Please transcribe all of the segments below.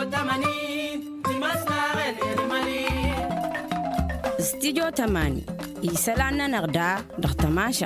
استديو تماني يسالنا نغدا دختماشق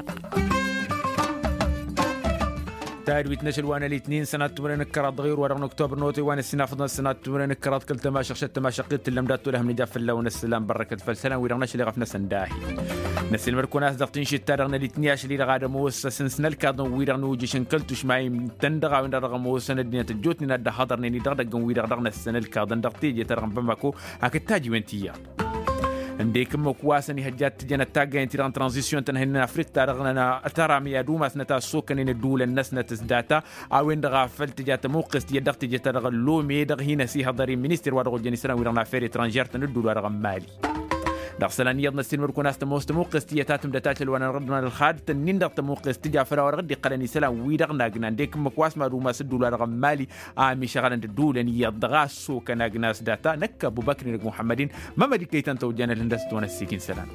تارويت نشل وانا الاثنين سنة تمرين الكرات غير ورغم اكتوبر نوتي وانا السنة فضل سنة تمرين الكرات كل تماشق شت تماشقيت اللي مدات لهم نجاف اللون السلام بركة فالسلام ويرغنا شلي غفنا سنداحي نسي المركوناس دقتين شتا رغنا الاثنين شلي رغادا موسى سنسنا الكادن ويرغنا وجي شنكلتوش معي تندغا وين رغم موسى ندنيا تجوتني ندا حضرني ندغدغن ويرغنا السنة الكادن دقتي جي ترغم بماكو هكتاجي وانتيا عندكم مكواسني هجات جنا تاجا انتران ترانزيشن تنهنا افريت تارغنا ترى ميادو ما سنتا سوكن الدول الناس نتزداتا او ان غافلت جات موقس يدقت جت لو ميدغ هنا سي هضري مينستر ورغ جنسنا ويرنا فيري ترانجير تندول ورغ مالي دغسلان يضنا سين كوناست موقس تياتاتم دتاتل وانا ردنا الخاد تنين دغت موقس تجا فرا ورغدي قلني سلام ويدغنا جنا عندكم مكواس ما روما سدول ورغ مالي امي شغل الدول ان يضغا سوكن جناس داتا نك ابو بكر محمدين ما مدي كيتن توجانا لندست وانا السكين سلام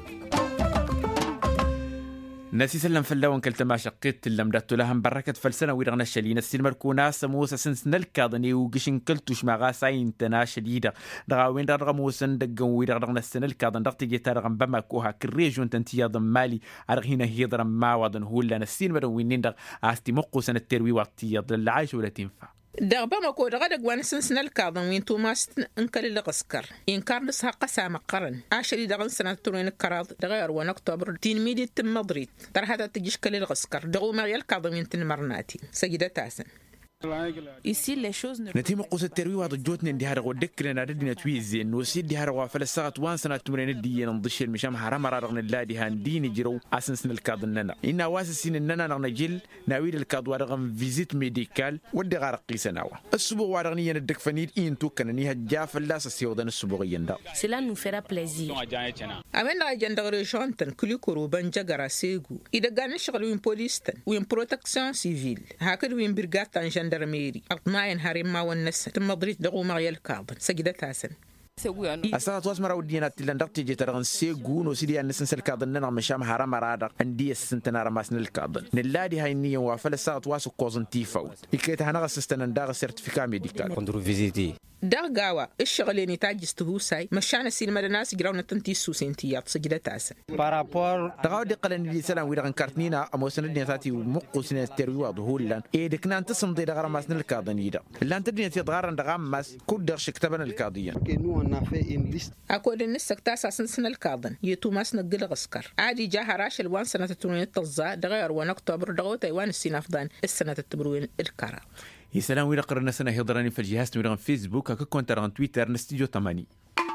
ناسي سلم فلاون كلتما شقيت لمدت لهم بركة فلسنة ويرغنا الشلينا السيلمر كوناس موسى سنسن الكاضني وقشن كلتوش مغا ساين تنا شديدة دغاوين رغم موسن دقن ويرغنا السنة الكاضن دغتي جيتا رغم بما كوها كريجون تنتيا ضمالي أرغينا هيضرم ما وضن هولا السيلمر وينين دغ آستي مقو سنة التروي وقتي يضل العايش ولا تنفع دغبا ما كو دغدغ وان سنسن الكاظم وين توماس انكل لغسكر انكار نسها قسام قرن عاشري دغن سنه تورين الكراض دغير وان اكتوبر دين ميدي تم مدريد ترى هذا تجيش كل الغسكر دغو مريال كاظم ينتن مرناتي سيده تاسن Ici, les choses ne... نتيم قوس التروي وهذا جوتنا دي هرغو دكرنا ردنا تويزي انه سيد دي هرغو فلسات وان سنه تمرين دي نضش المشام حرام رغن الله دي هانديني جرو اسنسن الكاضننا ان واسسين اننا نجل ناويل الكاض ورغم فيزيت ميديكال ودي غرقي سناوا السبوع ورغني ندك فنيد ان تو كنني هجا فلاس سيودن السبوعين دا cela nous fera plaisir امن لا جندغ ريجونتن كل كرو بنجغرا سيغو اذا كان شغل وين بوليستن وين بروتكسيون سيفيل هكذا وين برغاتان جندرميري أطماين هاري ما والنس تم مدريد دغو مغيال كاظن سجدة تاسن أسرع تواسمرا ودينا تلندق تيجي ترغن سيجون وسيدي أن نسنس الكاظن ننا مشام حرام رادق عندي السنتنا رماسن الكاظن نلادي هاي النية وافل الساعة تواسو كوزن تيفاوت إكيت هنغ سستنن داغ سيرتفيكا ميديكال كندرو فيزيتي دغاوا الشغلين تاجستو ساي مشان سيلما الناس جراونا تنتي سوسنتيات سجدة تاسن بارابور دغاو دي قلن دي سلام ويرغن كارتنينا أموسن الدنيا تاتي ومقوسن التروي وظهولان إيدي كنان تصم دي دغرا ماسن الكاظن يدا اللان تدنيا تيدغارن دغام ماس كود دغش كتبن الكاظيا أكو الناس تاسا سنسن الكاظن يتوماس نقل غسكر عادي جا هراش الوان سنة تتمرين التظا دغير وان أكتوبر دغو تايوان السنة فضان السنة تتمرين الكرا يسلام وين قررنا سنة هيضراني في الجهاز نورغن فيسبوك هكا كونتر تويتر نستيجو 8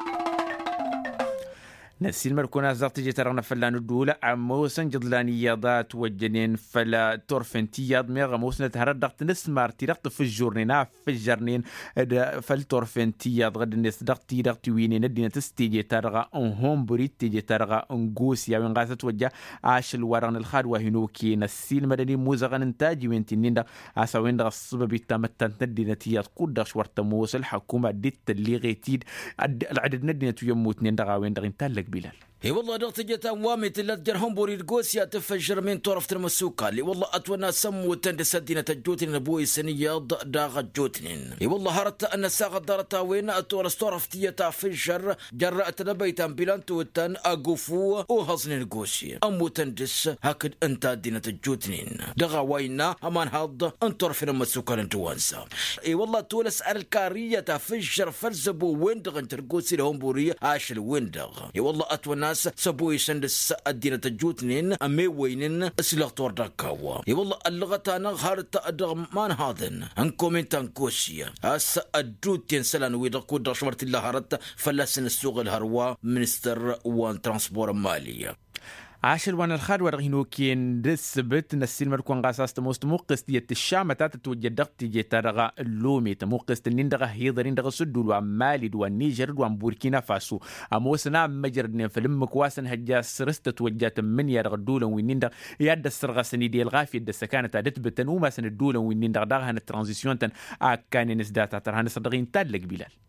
نسي المركونات زغتي جي ترغنا فلان الدولة عموسن جدلانية ذات وجنين فلا تورفنتياد ميغا موسنة هردقت نسمار تيرقت في الجورنين في الجرنين فالتورفنتياد غد الناس دقتي دقتي وينين الدينة تستيجي ترغى انهم بريد تيجي ترغى انقوسيا وين غاسة توجه عاش الورغن الخادوة هنوكي نسي المدني موزغن انتاجي وينتنين دا عسا وين دا الصبب التامتان الدينة تياد قدش ورتموس الحكومة ديت اللي غيتيد العدد ندينة يموتنين دا وين دا غنتالك بلال اي والله دغتجت اموامي تلجرهم بوريد قوسيا تفجر من طرف المسوكه اللي والله اتونا سمو تندسدينه الجوتين ابوي سنيه داغ الجوتين اي والله هرت ان الساقه دارتا وين اتورس طرف تيتا فجر جرأت نبيت امبيلانت وتن اقفو وهزن القوسيا امو تندس هكذا انت دينه الجوتين دغا وينا امان هاد انطرف المسوكه لنتوانسا اي والله تولس على الكاريه تفجر فلزبو وين دغ انت القوسي لهم بوري عاش الوين دغ اي والله اتونا سبوي سندس الدينة الجوتنين أمي وينين أسلغ توردكاوا والله اللغة أنا غارت أدغ مان هذن أنكم من تنكوشيا أس الجوتين سلان ويدقوا دشورت الله هرت فلسن السوق الهروا منستر وان ترانسبور مالية عاشر وانا الخاد ورغينو كين دسبت نسيل مركون غاساس تموست موقس ديت الشام تات توجد دقتي جتارغا اللومي تموقس تنيندغا هيدرين دغ سدول ومالي دو نيجر دو بوركينا فاسو اموسنا مجردن فيلم كواسن هجا سرست توجات من يرغ دولا وينيندغ ياد السرغا سني ديال غافي دسكانه تادت بتنوما سن دولا وينيندغ دغ هن الترانزيسيون تن كان نسدات ترهن صدقين تالك بلال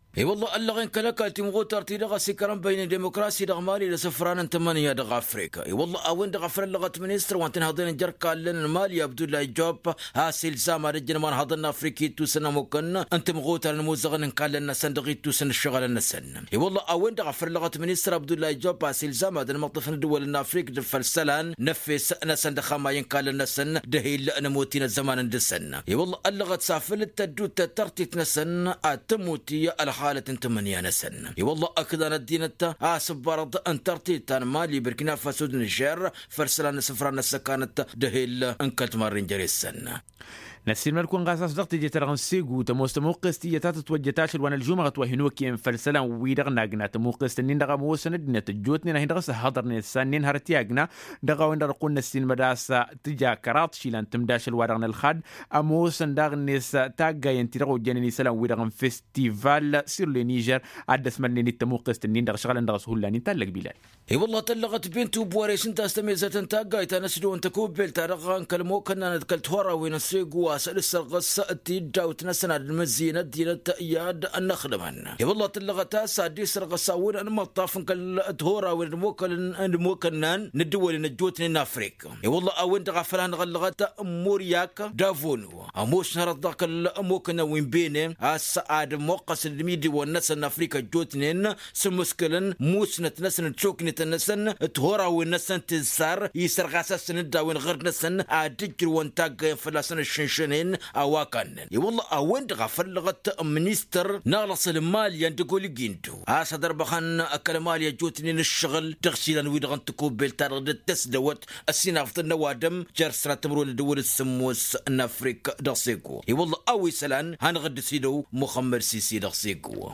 اي والله اللغين كلكا تيمغو ترتيدغا سكران بين الديمقراسي دغمالي لسفران تمانية دغ افريقيا. اي والله اوين دغ فرن لغه منستر وانتن هضين جركا لن المالي عبد الله جوب هاسيل زما رجن مان هضن افريقي تو سنه ممكن انت مغوتر الموزغن قال لنا صندوق تو سن الشغل النسن. اي والله اوين دغ فرن لغه منستر عبد الله جوب هاسيل زما دن مطف الدول الافريق دفلسلان نفس نسن خما ينقال لنا سن دهيل نموتين الزمان ندسن. اي والله اللغه سافل التدوت ترتيت نسن اتموتي حالة تمنية نسن. والله أكذا ندينتا برض أن ترتيتان مالي بركنا فاسو نيجر فرسلان سفران السكانة دهيل أنكلت مارين جريسن. نسير مالكون غاساس ضغط جيترغن سيغو تموقس تيتات توجتاش الوان الجمعة وهنوكي فلسلان ويدغنا غنا تموقس نين دغا موسن دنا تجوتني نهي دغس حضر نسان هرتياغنا دغا وين درقون نسين مداسا تجا كرات شيلان تمداش الوارغن الخاد اموسن دغنيس تاغا ينترغو جنني سلام ويدغن فيستيفال سير لنيجر عدس منني تموقس نين دغ شغل دغس هولاني تلق بلال. اي والله تلغت بنتو بوريش انت استميزه تاغا تنسدو انت كوبل ترغان كلمو كنا نذكلت ورا وين سيغو سلسل غصة تيجا وتنسنا المزينة دينة إياد النخدمن. والله تلغتا سادي سرغصاون أن مطافن كالتهورا والموكلن ندول نجوتني نافريك. والله أوين تغفلان غلغتا مورياك دافونو أموش نهرد ذاك الموكنا وين بيني السعاد موقس الميدي والناس نافريكا جوتنين سمسكلن موسنة نسن تشوكني تنسن تهورا والنسن تزار يسرغاسا سندا وين غير نسن أدجر وانتاق فلاسن الشنشن أواكن. والله أوين غفر لغت منيستر نغلص المال يندقول جيندو أصدر بخان أكلمال جوتني الشغل تغسيلا ويدغن تكوبل تارد التسدوت السنة في النوادم جرسنا تمرون دول السموس نافريك دغسيقو. والله أوي سلان هنغد سيدو مخمر سيسي دغسيقو.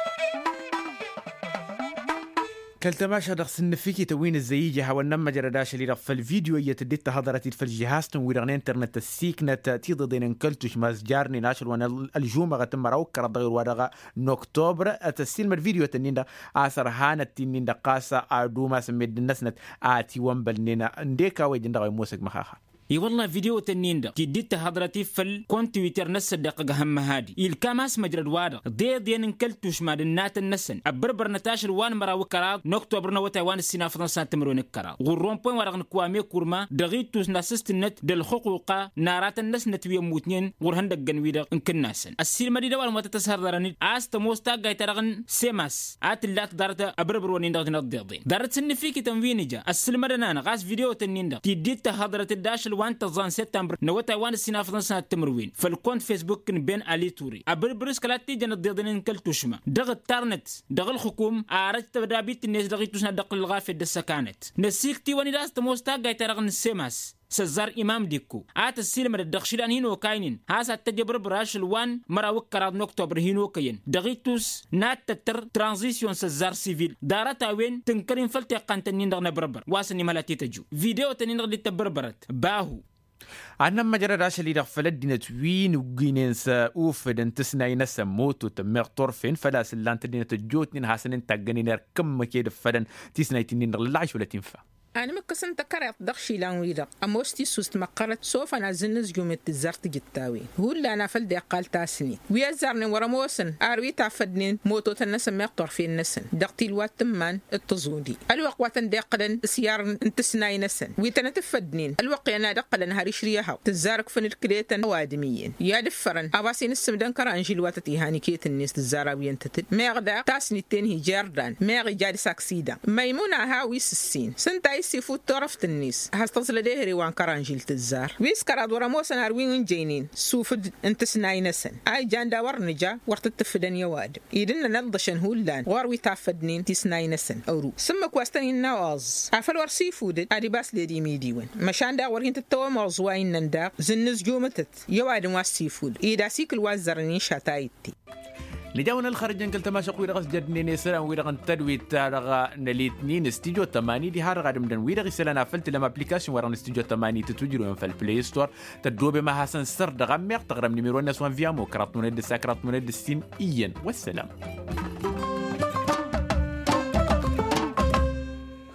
كالتماشى دخس النفيكي توين الزيجة هوا النما جرداش اللي رف الفيديو يتدت هضرت في الجهاز ويرغن انترنت السيكنة تيض دين انكلتوش ماز جارني ناشر وانا الجومة غتم روكر الضغير ورغا نوكتوبر اتسيلم الفيديو تنين دا آثر هانا تنين دا قاسة عدوما سميد النسنة آتي وانبل نينا انديكا ويجن دا غي موسك مخاخا. اي والله فيديو تنين دا تدت هضرتي في الكونتويتر نس دقيقة هم هادي الكاماس مجرد وادا دي انكلتوش ماد النات النسن ابربر نتاشر وان مراو كراد نوكتوبر نوتا وان السنة فرنسا تمرون الكراد غرون بوين ورغن كوامي كورما دغيتوس ناسست النت دل حقوقا نارات النس نتوي موتنين ورهندق جنويدا انكن ناسن السيل مديدا والما تتسهر دارني آست موستا غاي ترغن سيماس اللات دارتا ابربر وانين دغدنا الضيضين دارت سنفيكي تنوينيجا السيل مدنانا غاس فيديو تنين دا تدت هضرت الداشل وان تظن سبتمبر نوتا وان السنة فرنسا التمروين فالكونت فيسبوك بين علي توري أبربرس كلاتي جن الضيضين كلتوشما دغ التارنت دغ الحكوم عارت تبدابيت الناس دغيتوشنا دق الغافة دسكانت نسيكتي واني داست موستا غاي ترغن السيماس سزار إمام ديكو السيلم الدخشيلان هينو كاينين هاسا التجبر براش الوان مراوك كراد نوكتوبر هينو كاين دغيتوس نات تتر ترانزيسيون سزار سيفيل دارتا وين تنكرين فلتي قانتنين دغنا بربر واسني مالاتي تجو فيديو تنين دغدي تبربرت باهو عنا مجرى راش اللي رغفل الدينة وين وقينينسا اوفدن تسناينا سموتو تمير طرفين فلاس اللان تدينة الجوتنين هاسنين تاقنين كم كيد فدن تسنايتنين رغلاش ولا تنفع. أنا مكسن تكرر دخشي لانويدا أموستي سوست مقرت سوف أنا زنز جومة الزرت جتاوي هو اللي أنا فلدي أقال تاسني ويزارني ورموسن أروي تعفدنين موتو تنسن مقطر في النسن دقتي الوات تمان التزودي الوق واتن دقلن سيار انتسناي نسن ويتنتفدنين الوق أنا دقلن هاري شريها تزارك فن الكليتن وادميين يا دفرن أباسين السمدن كرانجيل واتتي هاني كيت الناس تزاراوين تتد ماغدا تاسني تنهي جاردان ماغي جاري ساكسيدا ميمونة هاويس السين سنتاي سيفوت طرفت النيس هاستصل دهري وان كرانجيل تزار ويس كراد ورموسن أروين جينين سوفد انتسناي نسن أي جان داور نجا ورتتفدن يواد إيدنا نلضشن هولان واروي تعفدنين تسناي نسن أورو سمك واستنين نواز عفل ورسيفود أدي باس لدي ميديون مشان داور هنت التوا مرزوين ننداق زنز جومتت يواد واسيفود إيدا سيكل وازرني شاتايتي لجاونا الخارج نقل تماشى قوي رغس جدني نسرا ويرغن تدوي تارغا نليتنين استيجو 8 دي هارغا دمدن ويرغي سلنا فلت لما ابليكاسيون ورن استيجو 8 تتوجروا في البلاي ستور تدوب ما حسن سر دغمير تغرم نيميرو الناس وان فيامو كراتون يد ساكرات من يد السين ايا والسلام.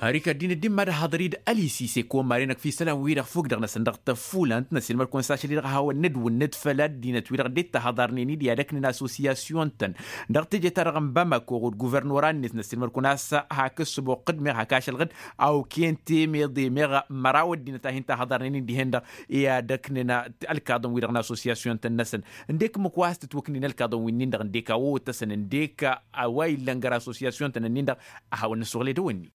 هاريكا الدين ماذا حضريد ألي سيسي كون مارينك في سلام ويرغ فوق دغنا صندوق تفولانت نسيل مركون ساشي لي هاو الند والند فلات دينا تويرغ ديت حضرني دي داكن اسوسياسيون تن دغت جي ترغم باماكو غوفرنوران نسيل مركون اسا هاكس بو قدمي هاكاش الغد او كينتي ميدي ميغا مراود دينا تاهين حضرني دي هندا يا داكننا الكادون ويرغنا اسوسياسيون تن نسن نديك مكواست توكني الكادون وين ندغ نديكا و تسن نديكا اواي لنغرا اسوسياسيون تن ندغ هاو نسوغلي دوني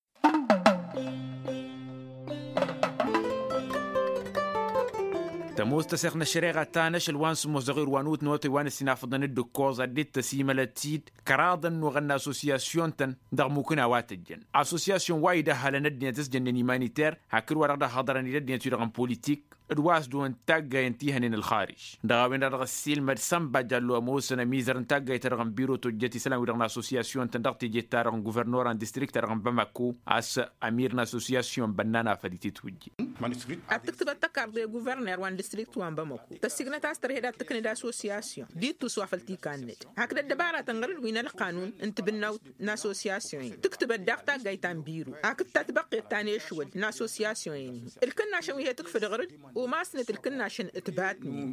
تموز تسيخنا الشريعة تانش الوان سمو صغير وانوت نوتي وان السنافضن الدو كوزا ديت تسيمة لتيد كراضن وغنى اسوسياسيون تن دغ ممكن واتجن اسوسياسيون وايدة هالا ندنيا تسجن نيمانيتير هاكر ورغدا حضراني ندنيا تيرغن بوليتيك ادواس دون تاقا ينتيهن الخارج دغاوين رغ السيل مرسم باجالو موسنا ميزر تاقا يترغن بيرو توجتي سلام ورغن اسوسياسيون تن دغتي جي تارغن غوفرنوران ديستريكت ترغن باماكو اس اميرنا اسوسياسيون بنانا فديتي توجي التكتب التكار دي غوفرنور وان ديستريكت وان باماكو تسيغنا تاستر هيدا تكني دا اسوسياسيون دي تو سوافلتي كانت هكذا الدبارة تنغرد وين القانون انت بناو ناسوسياسيون تكتب الدغتا غايتان بيرو هكذا تتبقي تاني شود ناسوسياسيون الكنا شوي هي تكفي غرد وما سنت الكنا عشان اتباتني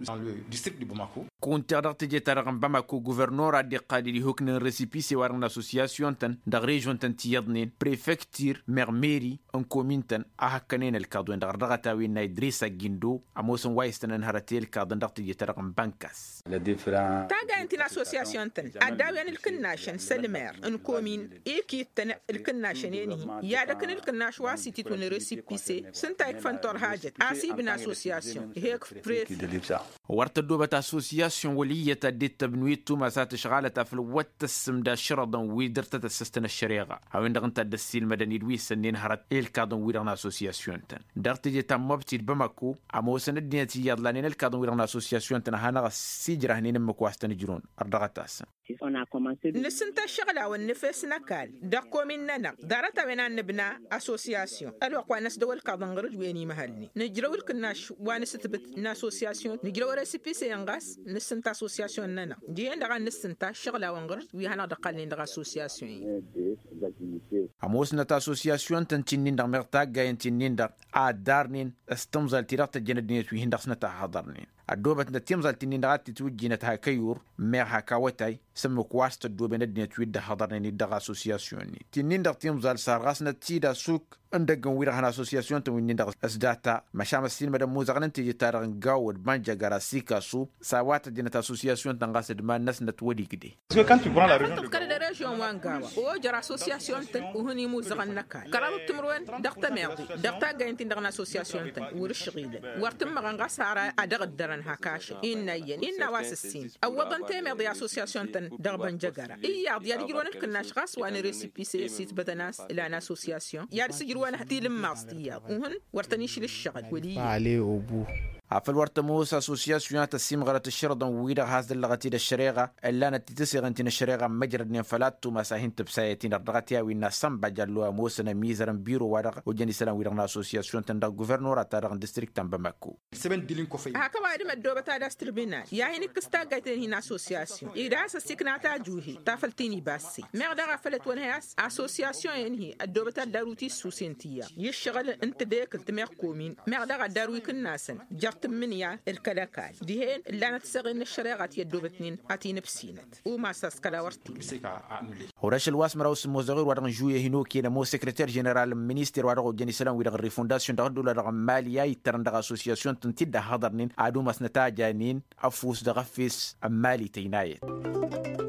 كنت قدرت جي ترغم باماكو غوفرنور دي قادي لي هوكن ريسيبيسي وارن اسوسياسيون تن دغ ريجون تن تيادنين بريفكتير ميرميري ان كومين تن اهكنين الكادوين دغ دغتاوي نايدريسا جيندو اموسن وايستن انهرتي الكادن دغت جي ترغم بانكاس تاغا انت اسوسياسيون تن اداوين الكناشن سلمير ان كومين ايكي تن الكناشن يعني يا دكن الكناش واسيتي تون ريسيبيسي سنتايك فانتور حاجه اسيبنا اسوسياسيون هيك بريف ورت دوبة اسوسياسيون ولية ديت تبنويت توما سات شغالة في الوقت السم دا شرطا ويدرت تسستن الشريعة هاوين دغنت الدسيل مدني دوي سنين هرت الكادون ويرغنا اسوسياسيون تن دغت جي تم مبتي بماكو امو سند ديتي يادلانين الكادون ويرغنا اسوسياسيون تن هانا سيجره هنين مكواستن جرون اردغتاس نسنت الشغلة والنفس نكال دقو مننا دارتا وين نبنا اسوسياسيون الوقوا ناس دول كادون غرج ويني مهلني نجرو الكناش وانستبت اسوسياسيون نجرو ريسيبيسي ينغاس نسنت اسوسياسيون ننا دي عندها نسنت الشغلة ونغرج ويهنا دقالين دغ اسوسياسيون اموسنا تا اسوسياسيون تنتينين دغ مرتا غاين تنين دغ ادارنين استمزل تيرات جندنيت وين دغ سنتا حضرنين الدوبة نتيمزل تنين دغات توجينت هاكيور مير هاكاوتاي سمك واست الدوبة ندنيت ويد حضرنين دغ اسوسياسيون تنين دغ تيمزل سارغاسنا تيدا سوق عندك وير هنا اسوسياسيون توين دغ اسداتا مشام السين مدام موزغن تيجي تارغن غاود بانجا غراسيكا سو ساوات دينت اسوسياسيون تنغاس دما ناس نتودي كدي كان ريجيون وانغاوا او جرا اسوسياسيون تن وهني موزغن نكا كرام تمروين دغتا ميردي دغتا غاينتي دغنا اسوسياسيون تن ورشغيله ورتم مغنغا سارا ادغ درن هكاش ان واس السين اوضن تيمي اسوسياسيون تن دغ بانجا غرا يا ديال يجرون كناش غاس وان ريسيبيسي سيت بدناس الى اسوسياسيون يا وانا حتي لما استيا وهن ورتنيش للشغل ولي عليه ابو عفل ورتموس اسوسياسيون تسيم غرت الشرطه ويدا هاز اللغتي الشريعه الا نتتسغ انت الشريعه مجرد فلات مساهين تبسايتين الرغتيا وين سم بجلوا موسنا ميزرن بيرو ورق وجني سلام ويدا اسوسياسيون تندا غوفرنور تارغ ديستريكت باماكو هكا بعد ما دوبه تا داستربينا يا هينك كستاغايتين هنا اسوسياسيون اذا سكناتا جوهي تافلتيني باسي ميغدا غفلت ونهاس اسوسياسيون يعني الدوبه تا داروتي سوسنتيا يشغل انت ديك تمير كومين ميغدا غداروي كناسن تمنيا الكلاكال ديهن اللي أنا تسغين الشريعة يدو بتنين أتين بسينت وما ساس كلا ورتي هوراش الواس مراوس موزغير ورغن جوية هنو كينا مو سكرتير جنرال منيستر ورغو جاني سلام ويرغ ريفونداسيون دغدو لرغ ماليا يترن دغ اسوسياسيون تنتيد حضرنين عدو مسنتا جانين أفوس دغفيس أمالي تينايت